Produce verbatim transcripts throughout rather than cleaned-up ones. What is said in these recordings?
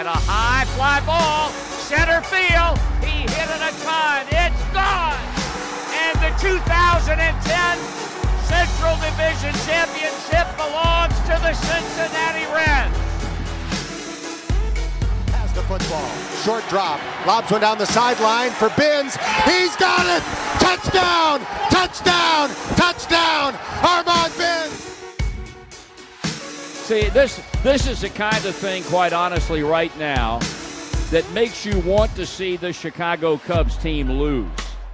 And a high fly ball, center field. He hit it a ton. It's gone. And the two thousand ten Central Division Championship belongs to the Cincinnati Reds. Has the football. Short drop. Lobs one down the sideline for Binns. He's got it. Touchdown. Touchdown. Touchdown. Armand Binns. See, this this is the kind of thing, quite honestly, right now, that makes you want to see the Chicago Cubs team lose.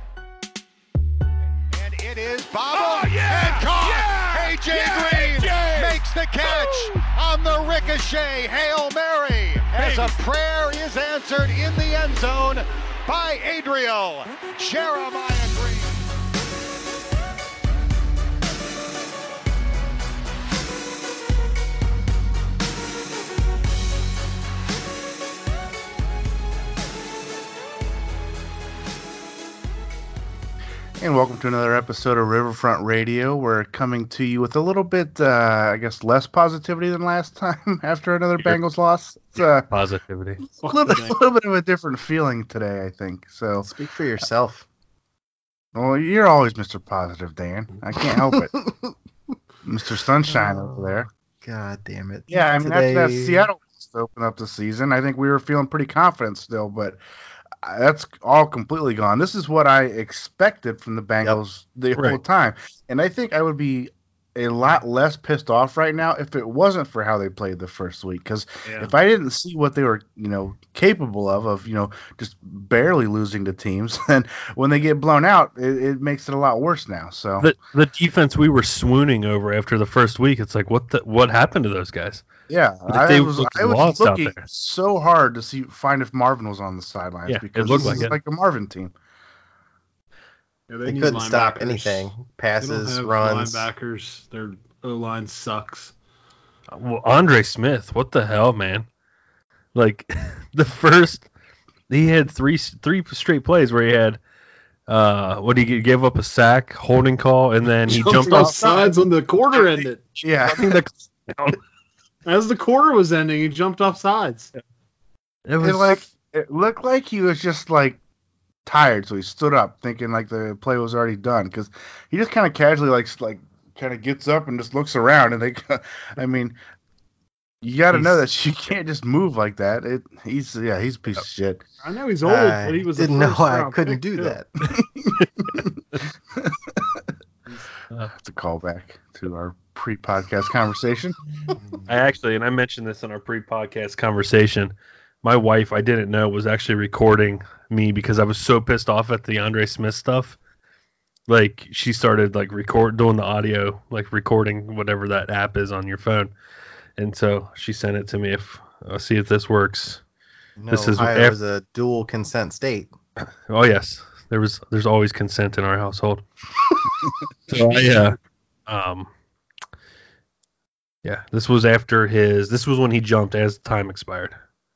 And it is bobbled oh, yeah, and caught. Yeah, A J yeah, Green A J. makes the catch Boom. on the ricochet Hail Mary as a prayer is answered in the end zone by Adriel Jeremiah Green. And welcome to another episode of Riverfront Radio. We're coming to you with a little bit, uh, I guess, less positivity than last time after another Your Bengals loss. It's, uh, positivity. A little, bit, a little bit of a different feeling today, I think. So speak for yourself. Well, you're always Mister Positive, Dan. I can't help it. Mister Sunshine oh, over there. God damn it. Yeah, I mean, Today... after that Seattle to open up the season, I think we were feeling pretty confident still, but that's all completely gone. This is what I expected from the Bengals yep. the right. whole time. And I think I would be a lot less pissed off right now if it wasn't for how they played the first week. Because yeah. if I didn't see what they were, you know, capable of, of, you know, just barely losing to teams, then when they get blown out, it, it makes it a lot worse now. So the, the defense we were swooning over after the first week, it's like, what the, what happened to those guys? Yeah, I was, I was looking so hard to see find if Marvin was on the sidelines yeah, because it looked this like is it. like a Marvin team. Yeah, they, they couldn't stop anything. Passes, they don't have runs. Linebackers, their O-line sucks. Well, Andre Smith, what the hell, man? Like the first, he had three three straight plays where he had. Uh, what he gave up a sack, holding call, and then he jumped, jumped off sides when the quarter ended. Yeah. As the quarter was ending, he jumped off sides. It was it like it looked like he was just like tired, so he stood up, thinking like the play was already done. Because he just kind of casually like like kind of gets up and just looks around, and they, I mean, you got to know that you can't just move like that. It he's yeah he's a piece of shit. I know he's old, I but he was didn't know I couldn't do too. that. That's a callback to our pre-podcast conversation. I actually, and I mentioned this in our pre-podcast conversation, my wife, I didn't know, was actually recording me because I was so pissed off at the Andre Smith stuff. Like, she started, like, record doing the audio, like, recording whatever that app is on your phone. And so she sent it to me. If I'll see if this works. No, this is Ohio is a dual consent state. Oh, yes. There was, there's always consent in our household. So I, uh, um, yeah, this was after his, this was when he jumped as time expired.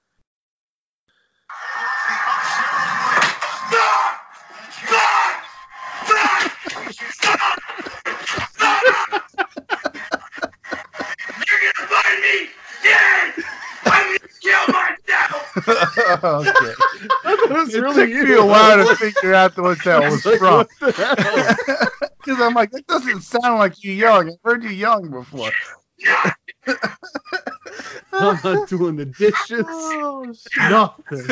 You're gonna find me dead! I'm gonna kill myself! Okay. That was it really took me a while to figure out what that was like, from. Because I'm like, that doesn't sound like you young. I've heard you young before. I'm not doing the dishes. Oh, Nothing.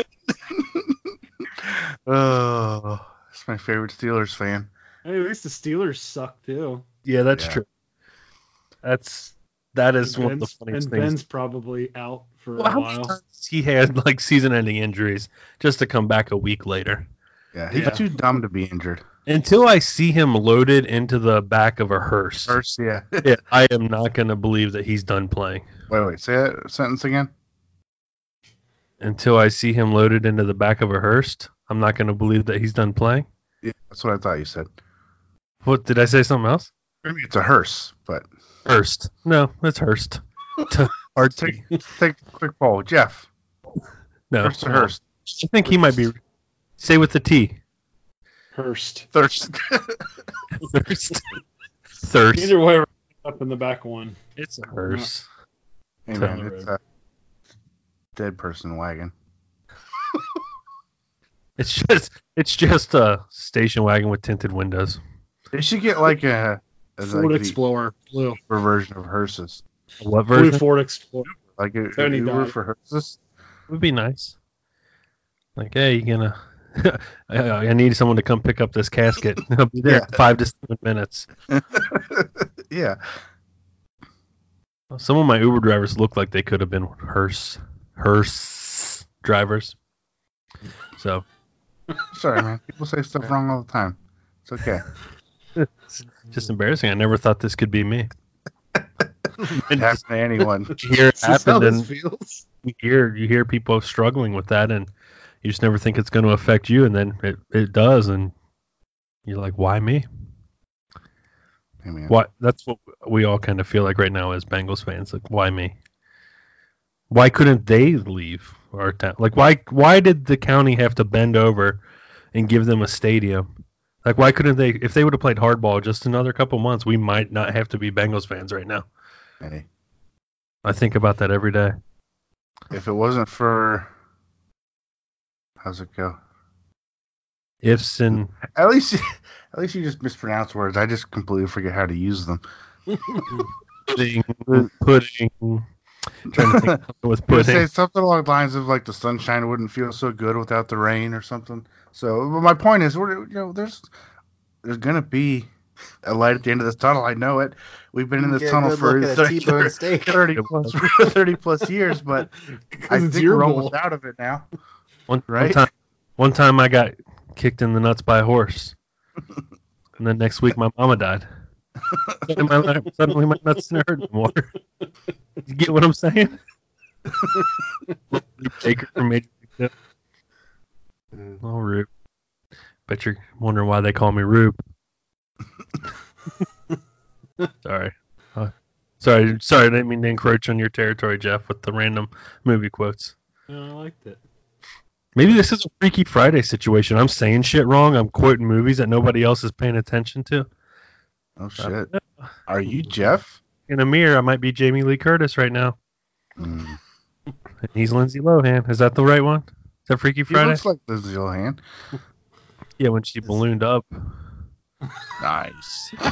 Oh, that's my favorite Steelers fan. Hey, at least the Steelers suck too. Yeah, that's Yeah. true. That's that is And one of the Ben's, funniest and things. Ben's probably out for Well, a how many while. times he had like season-ending injuries just to come back a week later. Yeah, he's Yeah. too dumb to be injured. Until I see him loaded into the back of a hearse, First, yeah. yeah, I am not going to believe that he's done playing. Wait, wait, say that sentence again. Until I see him loaded into the back of a hearse, I'm not going to believe that he's done playing. Yeah, that's what I thought you said. What, did I say something else? Maybe it's a hearse, but Hurst. No, it's Hurst. Hard to take, take a quick poll. Jeff, no. Hurst or Hurst? I think he might be. Say with the T. Hurst. Thirst. Thirst. Thirst. Either way, we're up in the back one. It's a hearse. Hey, man, it's, uh, dead person wagon. It's just it's just a station wagon with tinted windows. They should get like a, a Ford like Explorer, blue. the version of hearses. What Blue version? Ford Explorer. Like a, Tony an Uber died. for hearses. Would be nice. Like, hey, you gonna? I, I need someone to come pick up this casket. I'll be there Yeah. in five to seven minutes. Yeah. Some of my Uber drivers look like they could have been hearse hearse drivers. So Sorry, man. People say stuff wrong all the time. It's okay. it's just embarrassing. I never thought this could be me. It happens to anyone. You hear it Is this how happen, this and feels? you hear you hear people struggling with that, and you just never think it's going to affect you, and then it, it does, and you're like, why me? Hey, man. Why? That's what we all kind of feel like right now as Bengals fans. Like, why me? Why couldn't they leave our town? Like, why? Why did the county have to bend over and give them a stadium? Like, why couldn't they? If they would have played hardball just another couple months, we might not have to be Bengals fans right now. Hey, I think about that every day. if it wasn't for, how's it go? Ifs and At least, at least you just mispronounce words. I just completely forget how to use them. pudding, pudding. Trying to think of something with I would say pudding. something along the lines of like the sunshine wouldn't feel so good without the rain or something. So, but my point is, we're you know, there's there's gonna be a light at the end of this tunnel. I know it. We've been in this Get a tunnel good for look at a thirty, T-bone steak. thirty plus thirty plus years, but I it's think your we're bowl. almost out of it now. One, Right? one time, one time I got kicked in the nuts by a horse, and then next week my mama died. Suddenly my, suddenly my nuts didn't hurt anymore. You get what I'm saying? Take her from Major League Tip. Oh, Rube. Bet you're wondering why they call me Rube. Sorry. Uh, sorry, sorry. I didn't mean to encroach on your territory, Jeff, with the random movie quotes. No, I liked it. Maybe this is a Freaky Friday situation. I'm saying shit wrong. I'm quoting movies that nobody else is paying attention to. Oh shit! Are you Jeff? In a mirror, I might be Jamie Lee Curtis right now. Mm. And he's Lindsay Lohan. Is that the right one? Is that Freaky He Friday? looks like Lindsay Lohan. Yeah, when she ballooned up. Nice.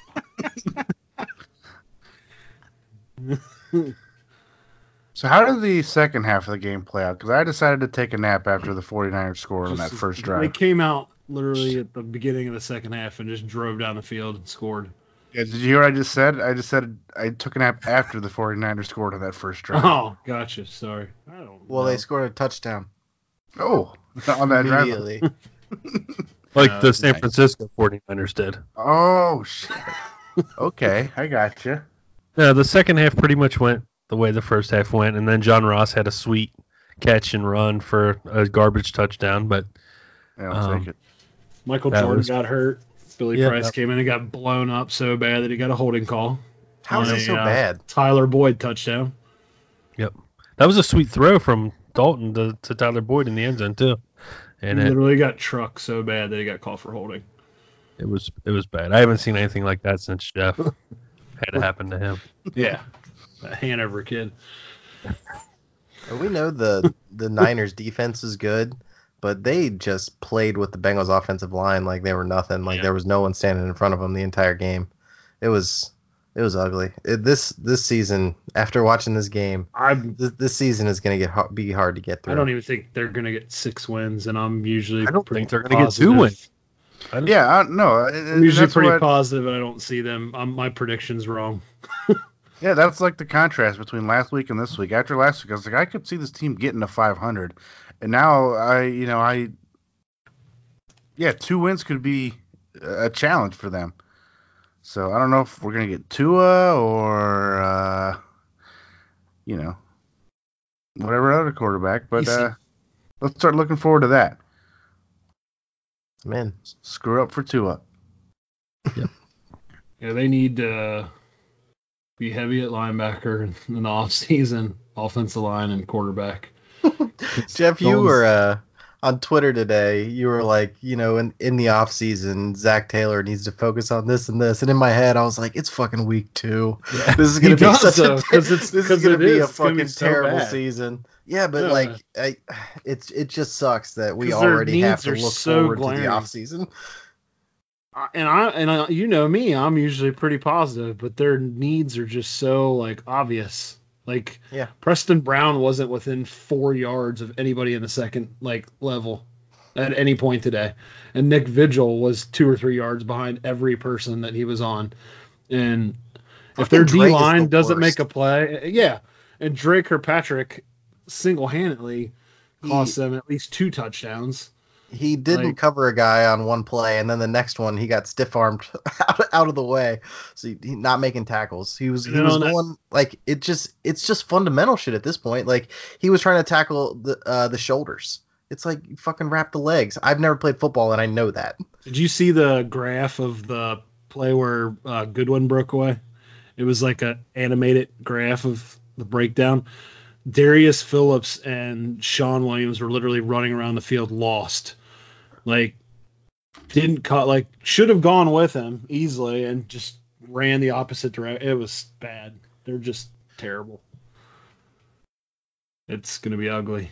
So how did the second half of the game play out? Because I decided to take a nap after the 49ers scored on that Just- first They drive. came out literally at the beginning of the second half and just drove down the field and scored. Yeah, did you hear what I just said? I just said I took a nap after the 49ers scored on that first drive. Oh, gotcha. Sorry. I don't Well, know. they scored a touchdown Oh, on that drive. immediately. Like Uh, the San nice. Francisco 49ers did. Oh, shit. Okay, I got you. Yeah, the second half pretty much went the way the first half went, and then John Ross had a sweet catch and run for a garbage touchdown, but Yeah, I'll Um, take it. Michael that Jordan was- got hurt. Billy Yeah, Price that- came in and got blown up so bad that he got a holding call. How is On it a, so uh, bad? Tyler Boyd touchdown. that was a sweet throw from Dalton to, to Tyler Boyd in the end zone too. And he it, literally got trucked so bad that he got called for holding. it was it was bad. I haven't seen anything like that since Jeff had it happen to him. Yeah. That Hanover kid. Well, we know the the Niners defense is good, but they just played with the Bengals offensive line like they were nothing. Like Yeah. there was no one standing in front of them the entire game. It was it was ugly. It, this this season, after watching this game, I'm this, this season is going to get hard, be hard to get through. I don't even think they're gonna get six wins, and I'm usually I don't pretty think they're gonna get two positive. wins. I don't- Yeah, I, no. I'm usually that's pretty what- positive, and I don't see them. Um, my prediction's wrong. Yeah, that's like the contrast between last week and this week. After last week, I was like, I could see this team getting to five hundred, and now I, you know, I, yeah, two wins could be a challenge for them. So I don't know if we're gonna get Tua or, uh, you know, whatever other quarterback, but You see- uh, let's start looking forward to that. Man, Screw up for Tua. Yeah, they need to be heavy at linebacker in the offseason, offensive line, and quarterback. Jeff, you Dalton's- were uh, on Twitter today, you were like, you know, in, in the off season, Zach Taylor needs to focus on this and this. And in my head, I was like, it's fucking week two. Yeah. This is gonna he be does, such though, a it's, this is cause gonna it be is. a It's gonna fucking be so terrible bad. season. Yeah, but Yeah. like, I, it's it just sucks that we 'Cause their already have needs to are look so forward glaring. to the off season. And I and I, you know me, I'm usually pretty positive, but their needs are just so like obvious. Like Yeah. Preston Brown wasn't within four yards of anybody in the second like level at any point today, and Nick Vigil was two or three yards behind every person that he was on. And if Fucking their Drake D is line the doesn't worst. make a play, yeah, and Drake Kirkpatrick single handedly cost He- them at least two touchdowns. He didn't Like- cover a guy on one play, and then the next one he got stiff armed out, out of the way, so he, he not making tackles. He was he And was on that- going like it just it's just fundamental shit at this point. Like he was trying to tackle the uh, the shoulders. It's like you fucking wrap the legs. I've never played football, and I know that. Did you see the graph of the play where uh, Goodwin broke away? It was like an animated graph of the breakdown. Darius Phillips and Sean Williams were literally running around the field lost. Like, didn't cut, like, should have gone with him easily and just ran the opposite direction. It was bad. They're just terrible. It's going to be ugly.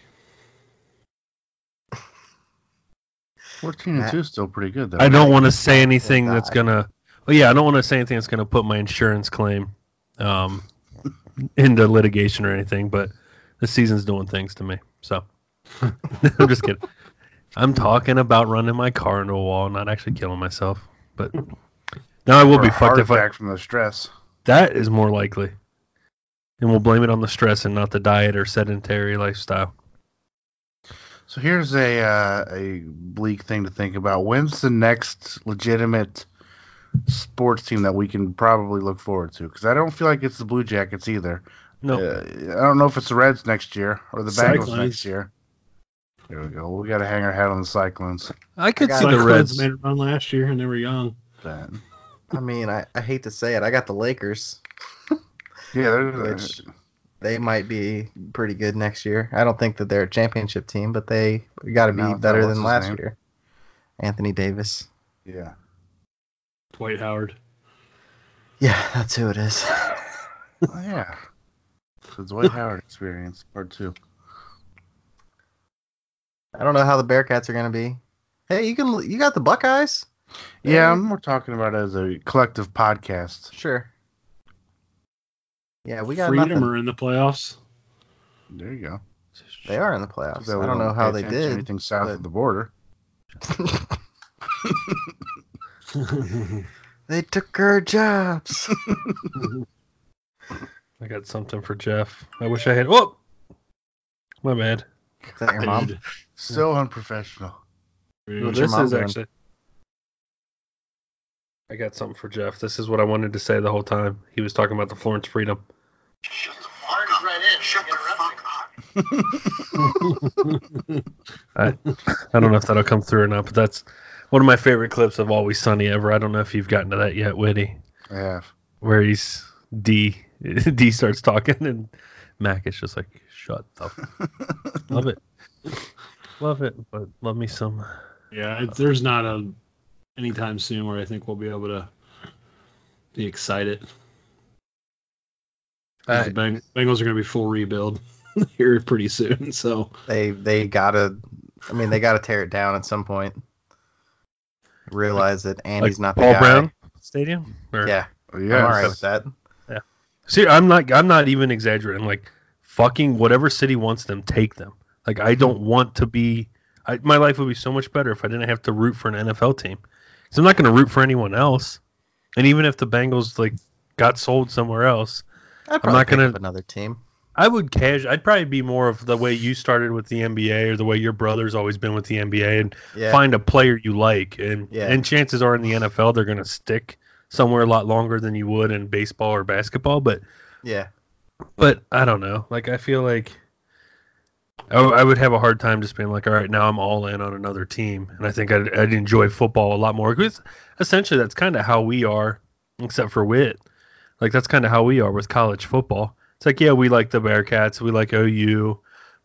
fourteen and two is still pretty good, though. I don't want to say anything die. that's gonna. Well, yeah, I don't want to say anything that's gonna put my insurance claim um, into litigation or anything. But the season's doing things to me, so I'm just kidding. I'm talking about running my car into a wall, not actually killing myself. But now I will Or be a heart fucked if I. attack from the stress. That is more likely, and we'll blame it on the stress and not the diet or sedentary lifestyle. So here's a uh, a bleak thing to think about. When's the next legitimate sports team that we can probably look forward to? Because I don't feel like it's the Blue Jackets either. No, Uh, I don't know if it's the Reds next year or the Bengals Cyclones. next year. There we go. We got to hang our hat on the Cyclones. I could I see got the Cyclones Reds. made a run last year and they were young. That. I mean, I, I hate to say it, I got the Lakers. Yeah, they're, Which they might be pretty good next year. I don't think that they're a championship team, but they got to be No, it's better not- than what's his last name? year. Anthony Davis. yeah. Dwight Howard. Yeah, that's who it is. Oh, yeah. The Dwight Howard experience, part two. I don't know how the Bearcats are going to be. Hey, you can you got the Buckeyes? Yeah, I'm more talking about it as a collective podcast. Sure. Yeah, we got Freedom nothing. are in the playoffs. There you go. They are in the playoffs. So I don't we know how pay they attention to did. Anything south but- of the border. They took our jobs. I got something for Jeff. I wish I had. Whoa, my bad. Is that your mom? Dude. So unprofessional. Dude. What's your This mom is doing? actually. I got something for Jeff. This is what I wanted to say the whole time. He was talking about the Florence Freedom. Shut the fuck up. Shut the fuck up. I I don't know if that'll come through or not, but that's one of my favorite clips of Always Sunny ever. I don't know if you've gotten to that yet, Whitty, I have. where he's D D starts talking and Mac is just like, shut up. Love it. Love it, but love me some. Yeah, it, there's not a anytime soon where I think we'll be able to be excited. 'Cause I- the Beng- Bengals are going to be full rebuild here pretty soon. So They they gotta. I mean, they gotta tear it down at some point. Realize that Andy's like not the Paul guy. Brown Stadium? Or- Yeah, Oh, I'm yes. all right with that. See, I'm not. I'm not even exaggerating. Like, fucking whatever city wants them, take them. Like, I don't want to be. I, my life would be so much better if I didn't have to root for an N F L team. Because I'm not going to root for anyone else. And even if the Bengals like got sold somewhere else, I'd probably not pick gonna- up another team. I would casual. I'd probably be more of the way you started with the N B A or the way your brother's always been with the N B A, and Yeah. find a player you like. And Yeah. and chances are in the N F L they're going to stick somewhere a lot longer than you would in baseball or basketball. But Yeah. But I don't know. Like, I feel like I, I would have a hard time just being like, all right, now I'm all in on another team. And I think I'd, I'd enjoy football a lot more. Because essentially that's kind of how we are, except for Witt. Like, that's kind of how we are with college football. It's like, yeah, we like the Bearcats. We like O U.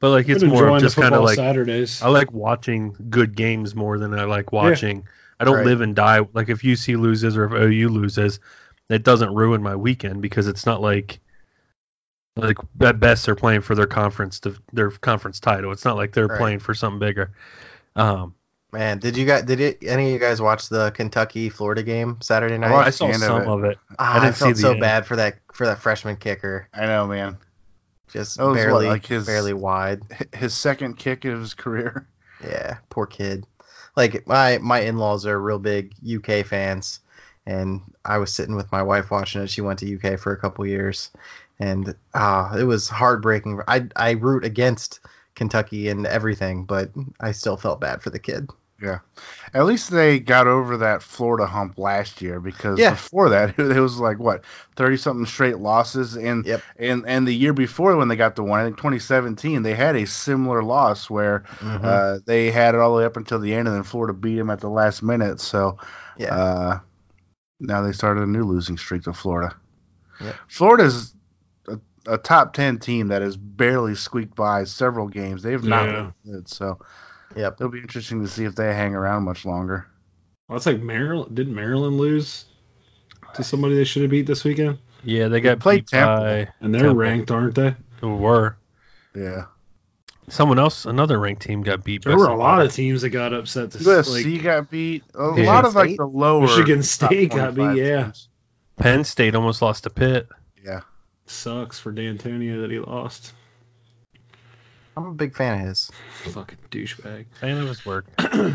But like it's Been more of enjoying just the kind of football like Saturdays. I like watching good games more than I like watching. I don't Right. live and die like if U C loses or if O U loses, it doesn't ruin my weekend because it's not like like at best they're playing for their conference to, their conference title. It's not like they're Right. playing for something bigger. Um, Man, did you guys? Did it, any of you guys watch the Kentucky Florida game Saturday night? I saw the end of some it. of it. Ah, I I, didn't see felt the so end. bad for that for that freshman kicker. I know, man. Just That was what, barely, like his- barely wide. H- His second kick of his career. Yeah, poor kid. Like my my in-laws are real big U K fans, and I was sitting with my wife watching it. She went to U K for a couple years, and ah, it was heartbreaking. I I root against Kentucky and everything, but I still felt bad for the kid. Yeah. At least they got over that Florida hump last year because Yeah. before that it was like what thirty something straight losses and Yep. and and the year before when they got the one I think twenty seventeen they had a similar loss where Mhm. uh, they had it all the way up until the end and then Florida beat them at the last minute. So Yeah. uh, now they started a new losing streak to Florida. Yep. Florida's a, a top ten team that has barely squeaked by several games. They've not Yeah. been good. So Yep. it'll be interesting to see if they hang around much longer. Well, it's like Maryland. Didn't Maryland lose to somebody they should have beat this weekend? Yeah, they got played beat Temple. by And they're Temple. ranked, aren't they? Who were. Yeah. Someone else, another ranked team got beat. There by were a somebody. lot of teams that got upset. This U like S C got beat. A Yeah. lot of like State? the lower. Michigan top State got beat, twenty-five yeah. teams. Penn State almost lost to Pitt. Yeah. sucks for D'Antonio that he lost. I'm a big fan of his. Fucking douchebag. Fan of his work.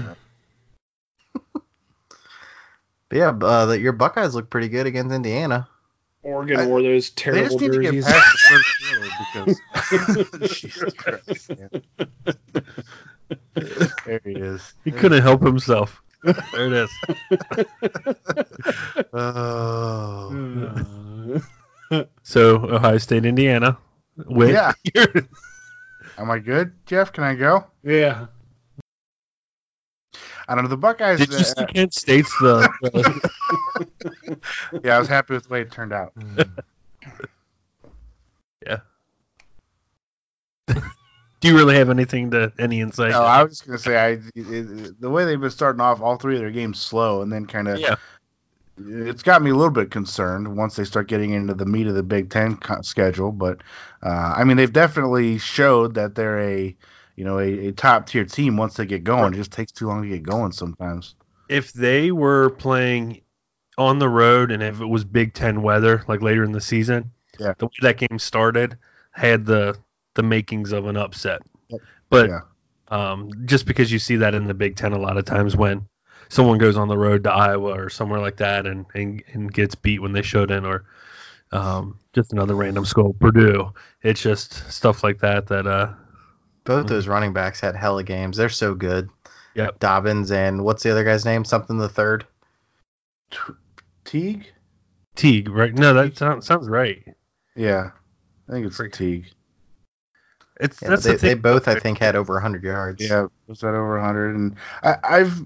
But yeah, uh, the, your Buckeyes look pretty good against Indiana. Oregon I- wore those They terrible just need to get jerseys. past the first quarter because Jesus Christ. man. There he is. He couldn't help himself. There it is. Oh. So Ohio State, Indiana. With Yeah. Am I good, Jeff? Can I go? yeah. I don't know. The Buckeyes. Did you uh, see Kent State's the? the yeah, I was happy with the way it turned out. yeah. Do you really have anything to any insight? No, I was just gonna say, I it, it- the way they've been starting off, all three of their games slow, and then kind of, yeah. it's got me a little bit concerned once they start getting into the meat of the Big Ten co- schedule. But uh, I mean, they've definitely showed that they're a, you know, a, a top tier team once they get going. It just takes too long to get going sometimes. If they were playing on the road and if it was Big Ten weather, like later in the season, Yeah. the way that game started had the the makings of an upset. Yep. But Yeah. um, just because you see that in the Big Ten a lot of times when someone goes on the road to Iowa or somewhere like that and, and, and gets beat when they shouldn't, or um, just another random school, Purdue. It's just stuff like that that uh, Both those running backs had hella games. They're so good. Yep. Dobbins and what's the other guy's name? Something the third. Teague? Teague, right? No, that sounds sounds right. Yeah, I think it's Freak. Teague. It's Yeah, that's they, the thing. they both, I think, had over one hundred yards. Yeah, was that over one hundred? And I, I've,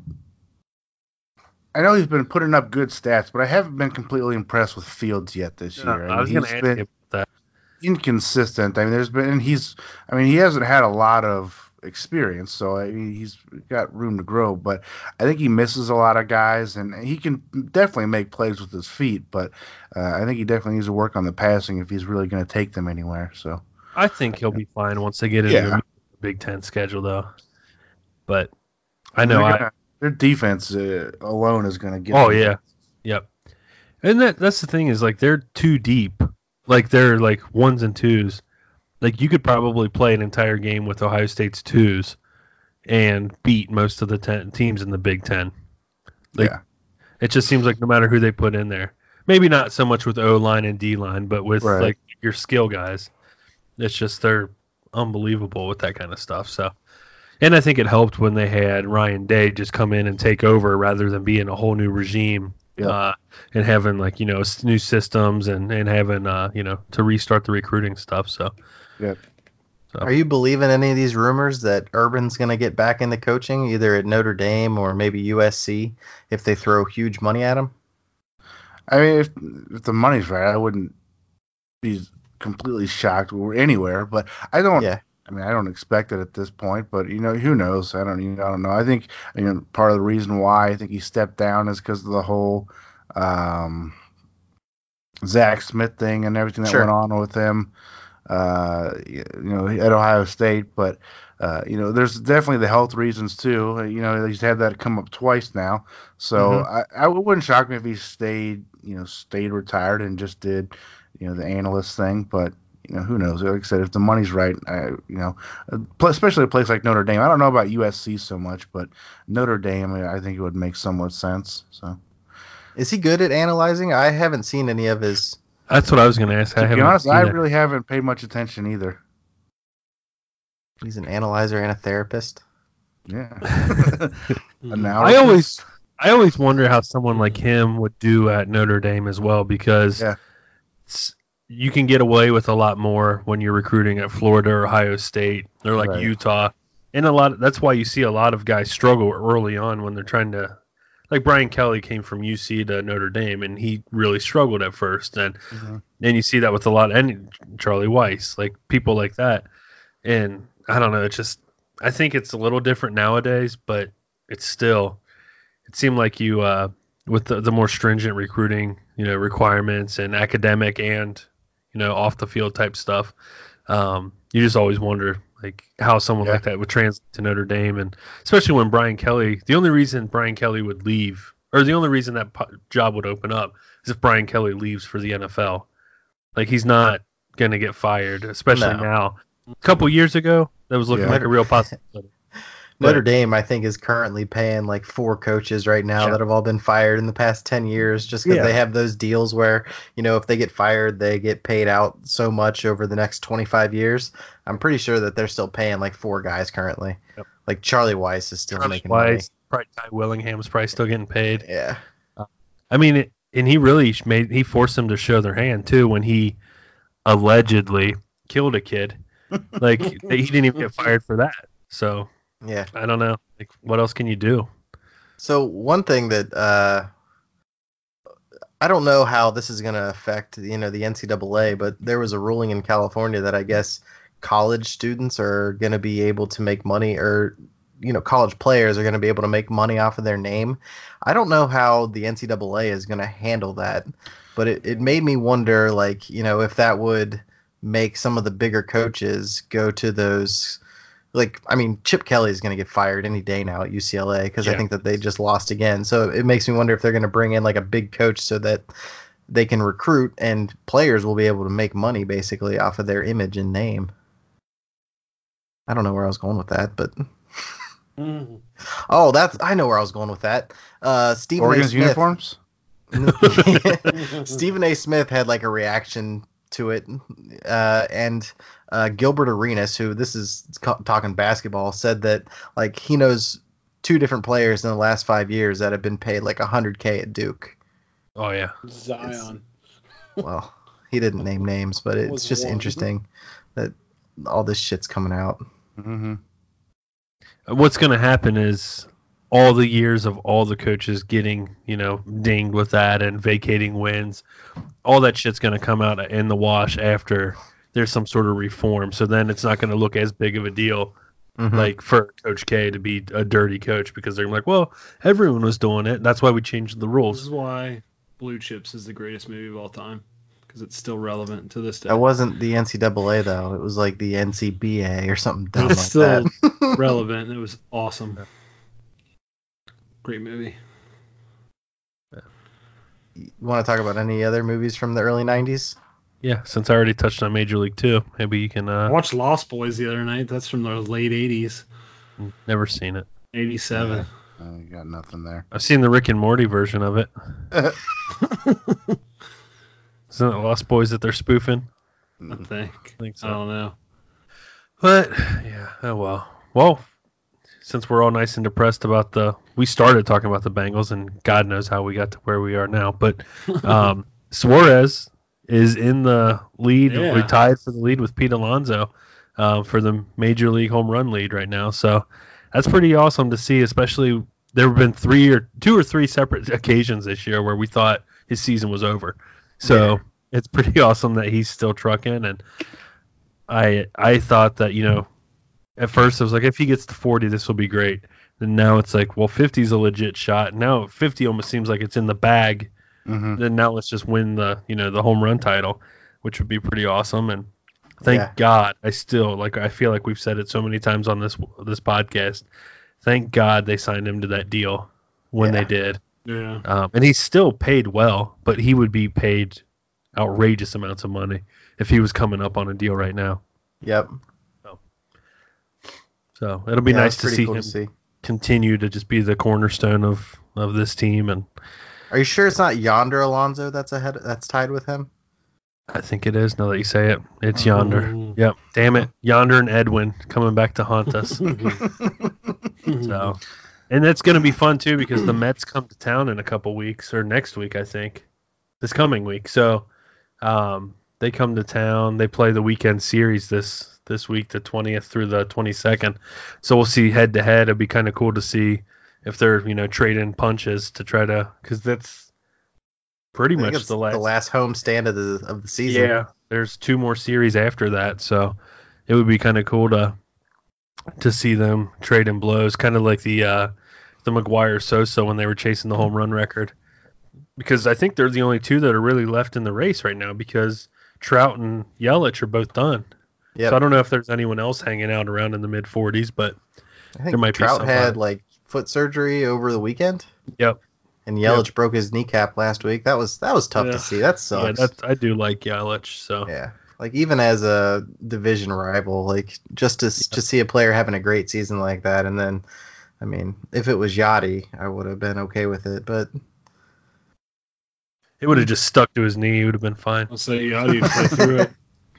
I know he's been putting up good stats, but I haven't been completely impressed with Fields yet this Yeah, year. I was mean, going to he's ask been you about that. inconsistent. I mean, there's been, and he's, I mean, he hasn't had a lot of experience, so I mean, he's got room to grow. But I think he misses a lot of guys, and he can definitely make plays with his feet. But uh, I think he definitely needs to work on the passing if he's really going to take them anywhere. So. I think he'll be fine once they get into Yeah. the Big Ten schedule, though. But I know They're I. gonna- their defense uh, alone is going to get. Oh them. yeah, yep. And that that's the thing is like they're too deep. Like they're like ones and twos. Like you could probably play an entire game with Ohio State's twos and beat most of the ten teams in the Big Ten. Like, Yeah. It just seems like no matter who they put in there, maybe not so much with O line and D line, but with Right. like your skill guys, it's just they're unbelievable with that kind of stuff. So, and I think it helped when they had Ryan Day just come in and take over rather than be in a whole new regime. Yeah. Uh, and having like you know s- new systems and and having uh you know to restart the recruiting stuff. So Yep. Are you believing any of these rumors that Urban's going to get back into coaching, either at Notre Dame or maybe U S C, if they throw huge money at him? I mean, if, if the money's right, I wouldn't be completely shocked or anywhere. But I don't. Yeah. I mean, I don't expect it at this point, but you know, who knows? I don't, you know, I don't know. I think you know part of the reason why I think he stepped down is because of the whole um, Zach Smith thing and everything that Sure. went on with him. Uh, you know, at Ohio State, but uh, you know, there's definitely the health reasons too. You know, he's had that come up twice now, so Mhm. I, I it wouldn't shock me if he stayed, you know, stayed retired and just did, you know, the analyst thing. But you know, who knows? Like I said, if the money's right, I, you know, especially a place like Notre Dame. I don't know about U S C so much, but Notre Dame, I think it would make somewhat sense. So, Is he good at analyzing? I haven't seen any of his. That's what I was going to ask. I to be haven't honest, seen I it. really haven't paid much attention either. He's an analyzer and a therapist. Yeah. Mhm. Analysis. I always, I always wonder how someone like him would do at Notre Dame as well, because Yeah. it's, you can get away with a lot more when you're recruiting at Florida or Ohio State or like Right. Utah, and a lot. That's why you see a lot of guys struggle early on when they're trying to. Like Brian Kelly came from U C to Notre Dame, and he really struggled at first, and Mhm. and you see that with a lot, and Charlie Weiss, like people like that, and I don't know, it's just I think it's a little different nowadays, but it's still it seemed like you uh, with the, the more stringent recruiting, you know, requirements and academic and you know off the field type stuff. Um, you just always wonder like how someone Yeah. like that would translate to Notre Dame, and especially when Brian Kelly. The only reason Brian Kelly would leave, or the only reason that po- job would open up, is if Brian Kelly leaves for the N F L. Like he's not gonna get fired, especially No. now. A couple years ago, that was looking Yeah. like a real possibility. Notre But- Dame, I think, is currently paying like four coaches right now Yeah. that have all been fired in the past ten years just because Yeah. they have those deals where, you know, if they get fired, they get paid out so much over the next twenty-five years. I'm pretty sure that they're still paying like four guys currently. Yep. Like Charlie Weiss is still Charlie making Weiss, probably Ty Willingham's probably still getting paid. money. Yeah. I mean, it, and he really made he forced them to show their hand too when he allegedly killed a kid. Like he didn't even get fired for that. So Yeah. I don't know. Like, what else can you do? So one thing that uh, I don't know how this is going to affect, you know, the N C double A, but there was a ruling in California that I guess college students are going to be able to make money, or you know, college players are going to be able to make money off of their name. I don't know how the N C double A is going to handle that, but it, it made me wonder, like, you know, if that would make some of the bigger coaches go to those. Like, I mean, Chip Kelly is going to get fired any day now at U C L A because I Yeah. think that they just lost again. So it makes me wonder if they're going to bring in like a big coach so that they can recruit and players will be able to make money basically off of their image and name. I don't know where I was going with that, but Mhm. oh, that's I know where I was going with that. Uh, Stephen A. Oregon's Smith. uniforms. Stephen A. Smith had like a reaction to it, uh, and uh, Gilbert Arenas, who this is co- talking basketball, said that like he knows two different players in the last five years that have been paid like one hundred K at Duke. Oh yeah. Zion. Well, he didn't name names, but it's Was just one. interesting that all this shit's coming out. Mm-hmm. What's going to happen is all the years of all the coaches getting, you know, dinged with that and vacating wins, all that shit's going to come out in the wash after there's some sort of reform. So then it's not going to look as big of a deal, Mhm. like for Coach K to be a dirty coach, because they're like, well, everyone was doing it. That's why we changed the This rules. is why Blue Chips is the greatest movie of all time, because it's still relevant to this day. That wasn't the N C double A though; it was like the N C B A or something dumb But it's like still that. relevant. It was awesome. Great movie. You want to talk about any other movies from the early nineties? Yeah, since I already touched on Major League Two, maybe you can. I Uh, watched Lost Boys the other night. That's from the late eighties, never seen it. eighty-seven. Uh, you got nothing there. I've seen the Rick and Morty version of it. Isn't it Lost Boys that they're spoofing? I think. I think so. I don't know. But yeah, oh well. Well, since we're all nice and depressed about the, we started talking about the Bengals, and God knows how we got to where we are now. But um, Suarez is in the lead. Yeah. We tied for the lead with Pete Alonso uh, for the Major League home run lead right now. So that's pretty awesome to see. Especially there have been three or two or three separate occasions this year where we thought his season was over. So Yeah. it's pretty awesome that he's still trucking. And I I thought that, you know, at first I was like, if he gets to forty, this will be great. And now it's like, well, fifty is a legit shot. Now fifty almost seems like it's in the bag. Mm-hmm. Then now let's just win the, you know, the home run title, which would be pretty awesome. And thank Yeah. God, I still like. I feel like we've said it so many times on this this podcast. Thank God they signed him to that deal when Yeah. they did. Yeah. Um, and he's still paid well, but he would be paid outrageous amounts of money if he was coming up on a deal right now. Yep. So it'll be Yeah, nice it's to pretty see cool him to see. continue to just be the cornerstone of, of this team. And Are you sure it's not Yonder Alonso that's ahead? That's tied with him? I think it is, now that you say it. It's Yonder. Mhm. Yep. Damn it. Yonder and Edwin coming back to haunt us. Mm-hmm. So, and that's going to be fun too because the Mets come to town in a couple weeks, or next week, I think, this coming week. So, um, they come to town. They play the weekend series this this week, the twentieth through the twenty-second. So we'll see head to head. It'd be kind of cool to see if they're, you know, trading punches to try to, because that's pretty I think much it's the last. the last home stand of the of the season. Yeah, there's two more series after that, so it would be kind of cool to to see them trading blows, kind of like the uh, the McGuire Sosa when they were chasing the home run record. Because I think they're the only two that are really left in the race right now, because Trout and Yelich are both done. Yep. So I don't know if there's anyone else hanging out around in the mid forties, but I think there might be Trout somebody. had like foot surgery over the weekend, yep. and Yelich broke his kneecap last week. That was that was tough Yeah. to see. That Yeah, sucks. that's, I do like Yelich, so Yeah, like even as a division rival, like just to to see a player having a great season like that, and then, I mean, if it was Yachty, I would have been okay with it, but it would have just stuck to his knee. It would have been fine. I'll say you ought to play through it.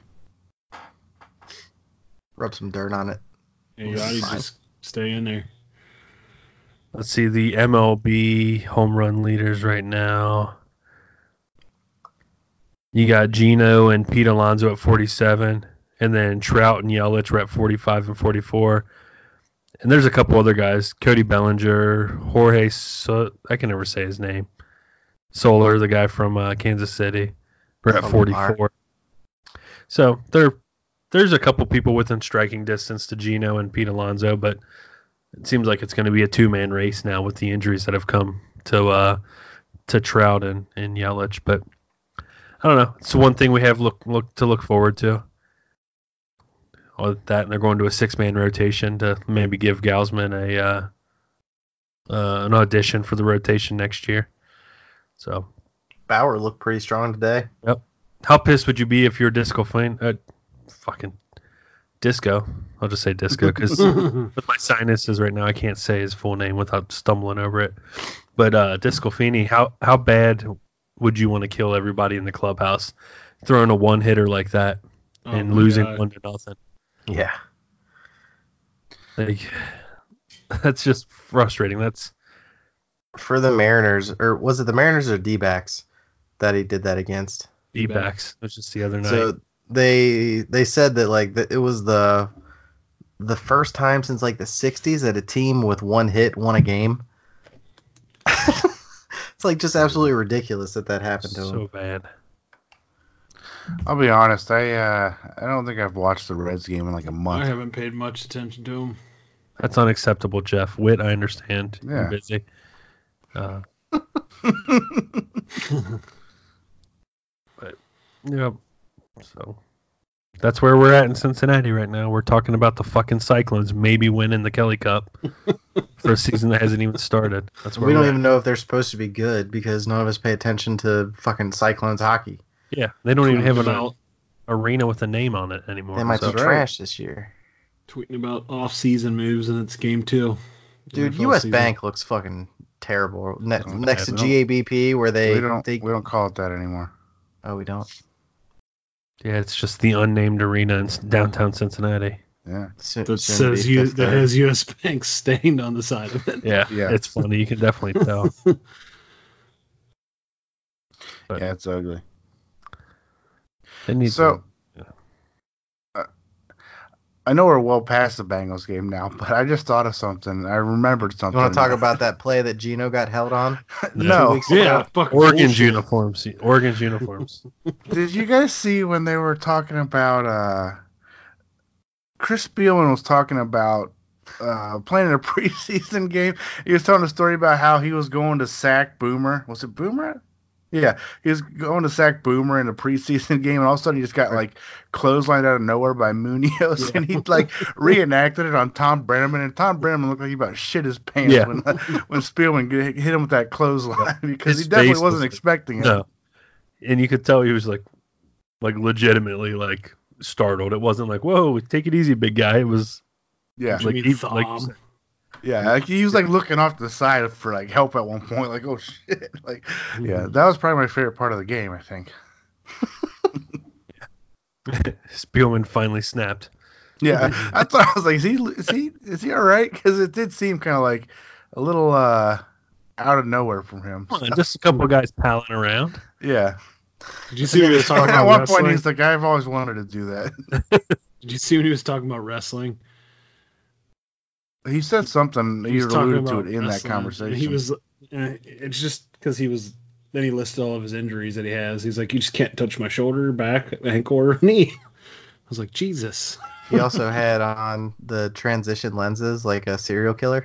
rub some dirt on it. Yeah, you ought to Fine. just stay in there. Let's see the M L B home run leaders right now. You got Gino and Pete Alonso at forty-seven, and then Trout and Yelich are at forty-five and forty-four. And there's a couple other guys: Cody Bellinger, Jorge. So- I can never say his name. Soler, the guy from uh, Kansas City, we're at Soler. forty-four. So there, there's a couple people within striking distance to Gino and Pete Alonso, but it seems like it's going to be a two-man race now with the injuries that have come to uh, to Trout and, and Yelich. But I don't know. It's one thing we have look look to look forward to. All that, and they're going to a six-man rotation to maybe give Gausman a uh, uh, an audition for the rotation next year. So, Bauer looked pretty strong today. how pissed would you be if you're Disco Flame? Uh, fucking Disco. I'll just say Disco because with my sinuses right now, I can't say his full name without stumbling over it. But uh, Disco Feeney, how how bad would you want to kill everybody in the clubhouse, throwing a one hitter like that Oh and my losing God. one to nothing? Yeah. Like, that's just frustrating. That's For the Mariners, or was it the Mariners or D-backs that he did that against? D-backs. It was just the other night. So they they said that like that it was the the first time since like the sixties that a team with one hit won a game. It's like just absolutely ridiculous that that happened to him. so bad. I'll be honest. I uh, I don't think I've watched the Reds game in like a I month. haven't paid much attention to him. That's unacceptable, Jeff. Whit, I understand. Yeah. You're busy. Uh, but, yep. So that's where we're at in Cincinnati right now. We're talking about the fucking Cyclones maybe winning the Kelly Cup for a season that hasn't even started. That's where We don't we're even know if they're supposed to be good because none of us pay attention to fucking Cyclones hockey. at. Yeah, they don't even have an about, arena with a name on it anymore. They might so- be trash this year. tweeting about off-season moves, and it's game two. Dude, N F L U S season. Bank looks fucking terrible. Ne- Oh, next to yeah, G A B P where they we don't they we don't call it that anymore. oh we don't. Yeah, it's just the unnamed arena in s- downtown Cincinnati. Yeah. Soon, That soon to be says you Fifth that Third. has U S Bank stained on the side of it. Yeah, Yeah. it's funny. You can definitely tell. But Yeah, it's ugly. they need So- to- I know we're well past the Bengals game now, but I just thought of something. I remembered something. You want to talk about that play that Gino got held on? No. Two weeks ago? Yeah, fucking Oregon's bullshit. uniforms. Oregon's uniforms. Did you guys see when they were talking about uh, Chris Spielman was talking about uh, playing in a preseason game. He was telling a story about how he was going to sack Boomer. Was it Boomer? Yeah, he was going to sack Boomer in a preseason game, and all of a sudden he just got like clotheslined out of nowhere by Munoz, yeah. and he like reenacted it on Tom Brenneman, and Tom Brenneman looked like he about shit his pants yeah. when when Spielman hit him with that clothesline because his he definitely wasn't was, expecting it. No, and you could tell he was like, like legitimately like startled. It wasn't like, "Whoa, take it easy, big guy." It was yeah, like he, like Yeah, like he was like looking off to the side for like help at one point, like oh shit, like yeah, that was probably my favorite part of the game, I think. Spielman finally snapped. Yeah, I thought I was like, is he is he is he all right? Because it did seem kind of like a little uh out of nowhere from him. Come on, just a couple of guys palling around. Yeah. Did you see when he was talking at about one wrestling? point he's like, I've always wanted to do that. Did you see when he was talking about wrestling? He said something. He, he alluded to it in that conversation. He was. Uh, it's just because he was. Then he listed all of his injuries that he has. He's like, you just can't touch my shoulder, back, ankle, or knee. I was like, Jesus. He also had on the transition lenses like a serial killer.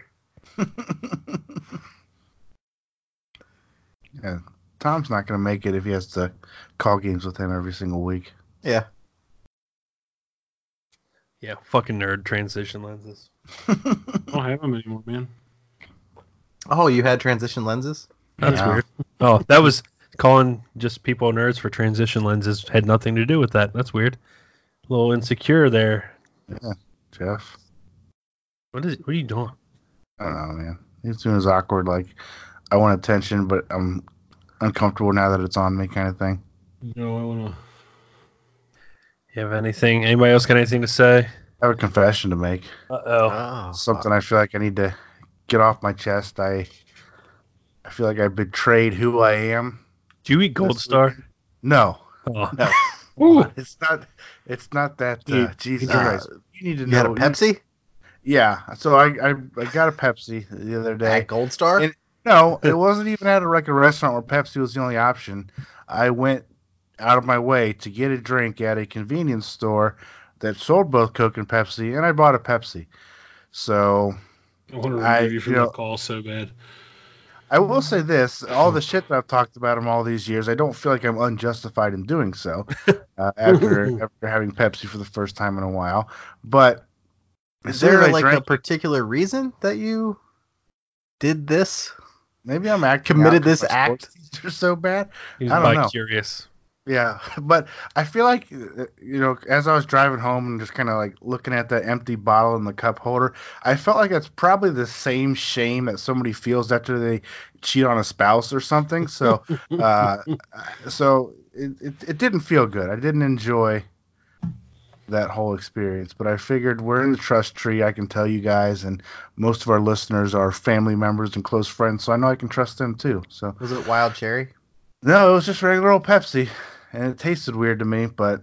Yeah, Tom's not going to make it if he has to call games with him every single week. Yeah. Yeah, fucking nerd transition lenses. I don't have them anymore, man. Oh, you had transition lenses? That's yeah. weird. Oh, that was calling just people nerds for transition lenses had nothing to do with that. That's weird. A little insecure there. Yeah, Jeff. What is? What are you doing? I don't know, man. He's doing his awkward, like, I want attention, but I'm uncomfortable now that it's on me kind of thing. No, I want to. You have anything? Anybody else got anything to say? I have a confession to make. Uh-oh. Oh, Something I feel like I need to get off my chest. I I feel like I betrayed who I am. Do you eat Gold Star? No. Oh. No. Ooh. It's not it's not that uh, you, Jesus uh, Christ. You need to you know. had a Pepsi? Yeah. So I, I I got a Pepsi the other day. At Gold Star? And, no, it wasn't even at a, like a restaurant where Pepsi was the only option. I went out of my way to get a drink at a convenience store that sold both Coke and Pepsi, and I bought a Pepsi. So I want to remove you from you know, that call so bad. I will say this: all the shit that I've talked about him all these years, I don't feel like I'm unjustified in doing so. Uh, after after having Pepsi for the first time in a while, but is there like drank, a particular reason that you did this? Maybe I'm acting committed this act. They're so bad. He's I don't know. Curious. Yeah, but I feel like, you know, as I was driving home and just kind of like looking at that empty bottle in the cup holder, I felt like that's probably the same shame that somebody feels after they cheat on a spouse or something. So, uh, so it, it it didn't feel good. I didn't enjoy that whole experience, but I figured we're in the trust tree. I can tell you guys, and most of our listeners are family members and close friends, so I know I can trust them too. So was it Wild Cherry? No, it was just regular old Pepsi. And it tasted weird to me, but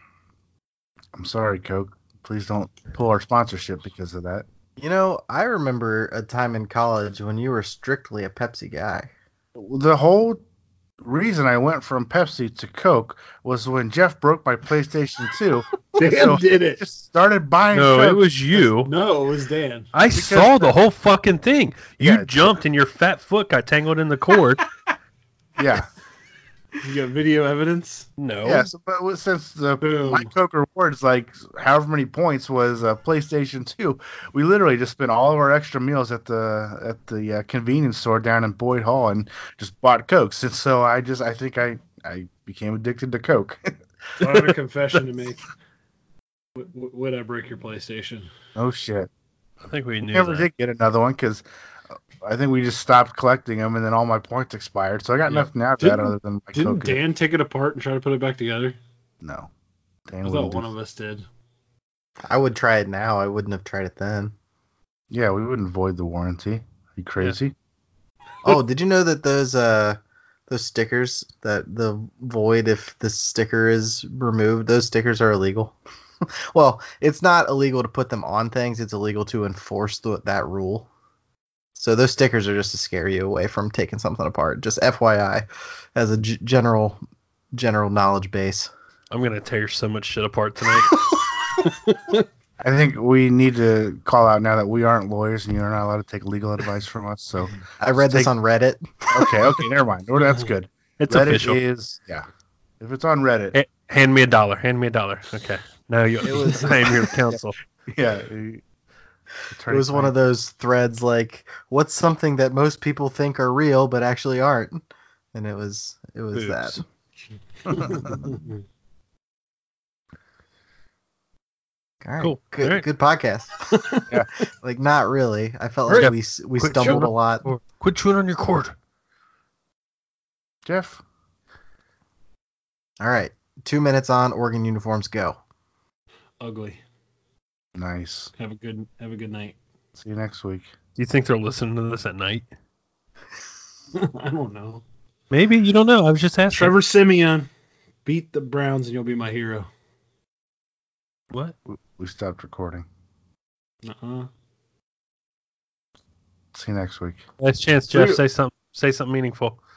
I'm sorry, Coke. Please don't pull our sponsorship because of that. You know, I remember a time in college when you were strictly a Pepsi guy. The whole reason I went from Pepsi to Coke was when Jeff broke my PlayStation two. Dan so did it. Just started buying No, Coke. it was you. No, it was Dan. I because saw the whole fucking thing. You yeah, jumped and your fat foot got tangled in the cord. Yeah. You got video evidence? No. Yeah, so, but since the Boom. my Coke rewards, like however many points was uh, PlayStation two, we literally just spent all of our extra meals at the at the uh, convenience store down in Boyd Hall and just bought Cokes. And so I just I think I, I became addicted to Coke. I have a confession to make. W- would I break your PlayStation? Oh shit! I think we knew. We never that. did get another one because I think we just stopped collecting them, and then all my points expired. So I got yeah. nothing out of that other than my Didn't Coke. Dan take it apart and try to put it back together? No. Dan I thought one of us did. I would try it now. I wouldn't have tried it then. Yeah, we wouldn't void the warranty. Are you crazy? Yeah. Oh, did you know that those uh those stickers that the void if the sticker is removed, those stickers are illegal? Well, it's not illegal to put them on things. It's illegal to enforce the, that rule. So those stickers are just to scare you away from taking something apart. Just F Y I, as a g- general general knowledge base. I'm gonna tear so much shit apart tonight. I think we need to call out now that we aren't lawyers and you're not allowed to take legal advice from us. So I read this take- on Reddit. okay, okay, never mind. Well, that's good. It's Reddit official. is yeah. If it's on Reddit, Hey, hand me a dollar. Hand me a dollar. Okay. Now you. It was- I am your counsel. yeah. It was one of those threads like, what's something that most people think are real but actually aren't? And it was it was Boobs. that. All right, Cool. good All right. good podcast. Yeah. Like not really. I felt Hurry like up. we we Quit stumbled showing a lot. Or quit chewing on your cord. Jeff. All right, two minutes on Oregon uniforms. Go. Ugly. Nice. Have a good have a good night. See you next week. Do you think they're listening to this at night? I don't know. Maybe. You don't know. I was just asking. Trevor Simeon, beat the Browns and you'll be my hero. What? We- We stopped recording. Uh-uh. See you next week. Last chance, Jeff. Who- Say something. Say something meaningful.